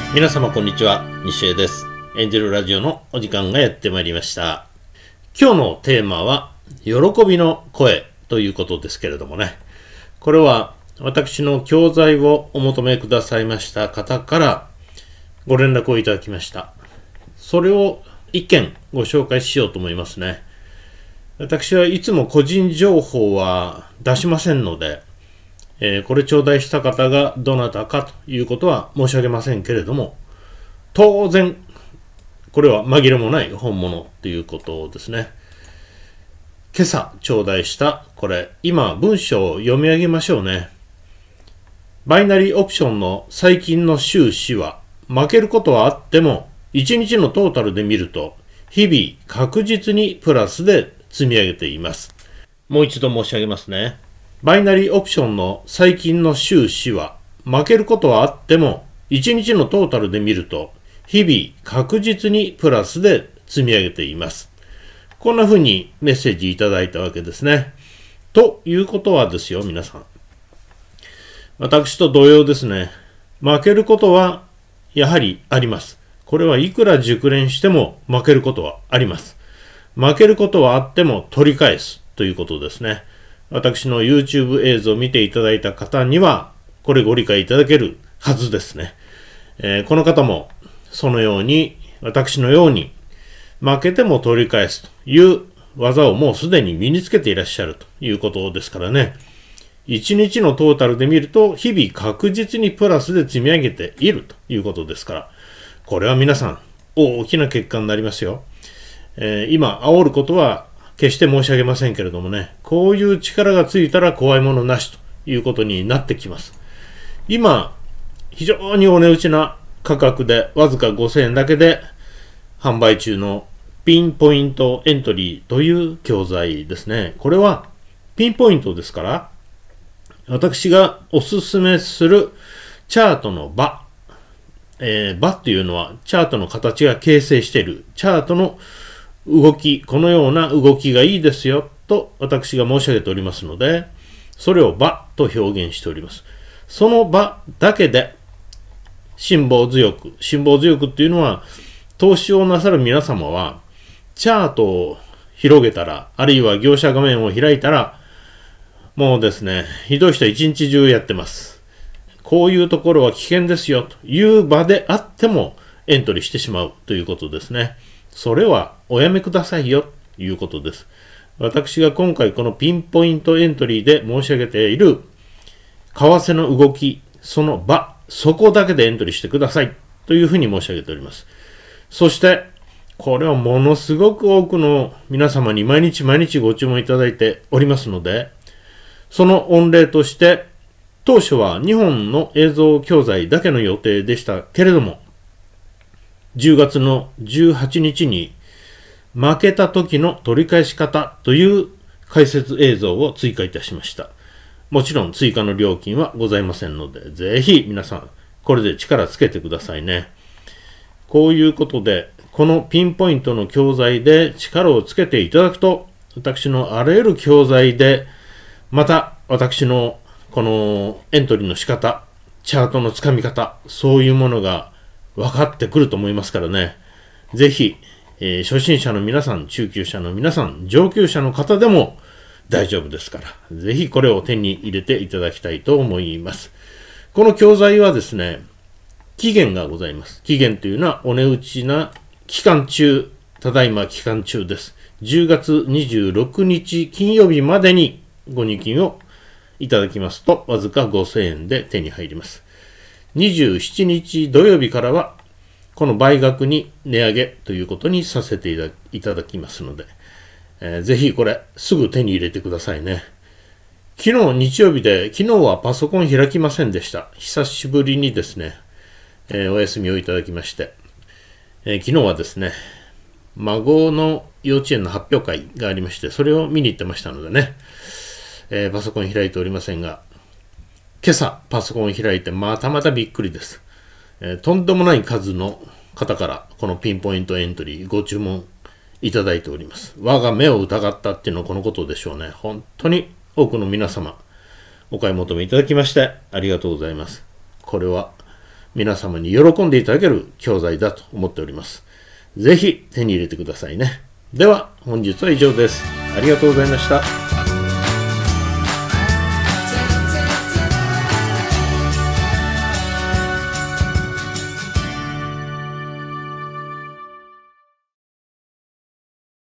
皆様こんにちは、西江です。エンジェルラジオのお時間がやってまいりました。今日のテーマは喜びの声ということですけれどもね、これは私の教材をお求めくださいました方からご連絡をいただきました。それを一件ご紹介しようと思いますね。私はいつも個人情報は出しませんので、これ頂戴した方がどなたかということは申し上げませんけれども、当然これは紛れもない本物ということですね。今朝頂戴したこれ、今文章を読み上げましょうね。バイナリーオプションの最近の収支は負けることはあっても1日のトータルで見ると日々確実にプラスで積み上げています。もう一度申し上げますね。バイナリーオプションの最近の収支は負けることはあっても1日のトータルで見ると日々確実にプラスで積み上げています。こんな風にメッセージいただいたわけですね。ということはですよ、皆さん。私と同様ですね。負けることはやはりあります。これはいくら熟練しても負けることはあります。負けることはあっても取り返すということですね。私の YouTube 映像を見ていただいた方にはこれご理解いただけるはずですね。この方もそのように私のように負けても取り返すという技をもうすでに身につけていらっしゃるということですからね。1日のトータルで見ると日々確実にプラスで積み上げているということですから、これは皆さん大きな結果になりますよ。今煽ることは決して申し上げませんけれどもね、こういう力がついたら怖いものなしということになってきます。今非常にお値打ちな価格でわずか5000円だけで販売中のピンポイントエントリーという教材ですね。これはピンポイントですから、私がおすすめするチャートの場、場っていうのはチャートの形が形成しているチャートの動き、このような動きがいいですよと私が申し上げておりますので、それを場と表現しております。その場だけで辛抱強くっていうのは、投資をなさる皆様はチャートを広げたら、あるいは業者画面を開いたら、もうですね、ひどい人は一日中やってます。こういうところは危険ですよという場であってもエントリーしてしまうということですね。それはおやめくださいよということです。私が今回このピンポイントエントリーで申し上げている為替の動き、その場、そこだけでエントリーしてくださいというふうに申し上げております。そしてこれはものすごく多くの皆様に毎日ご注文いただいておりますので、その御礼として当初は2本の映像教材だけの予定でしたけれども、10月の18日に負けた時の取り返し方という解説映像を追加いたしました。もちろん追加の料金はございませんので、ぜひ皆さんこれで力つけてくださいね。こういうことで、このピンポイントの教材で力をつけていただくと、私のあらゆる教材で、また私のこのエントリーの仕方、チャートのつかみ方、そういうものが分かってくると思いますからね。ぜひ、初心者の皆さん、中級者の皆さん、上級者の方でも大丈夫ですから、ぜひこれを手に入れていただきたいと思います。この教材はですね、期限がございます。期限というのはお値打ちな期間中、ただいま期間中です。10月26日金曜日までにご入金をいただきますと、わずか5000円で手に入ります。27日土曜日からは、この倍額に値上げということにさせていただきますので、ぜひこれすぐ手に入れてくださいね。昨日日曜日で、昨日はパソコン開きませんでした。久しぶりにですね、お休みをいただきまして、昨日はですね、孫の幼稚園の発表会がありまして、それを見に行ってましたのでね、パソコン開いておりませんが、今朝パソコンを開いてまたびっくりです。とんでもない数の方からこのピンポイントエントリーご注文いただいております。我が目を疑ったっていうのはこのことでしょうね。本当に多くの皆様お買い求めいただきましてありがとうございます。これは皆様に喜んでいただける教材だと思っております。ぜひ手に入れてくださいね。では本日は以上です。ありがとうございました。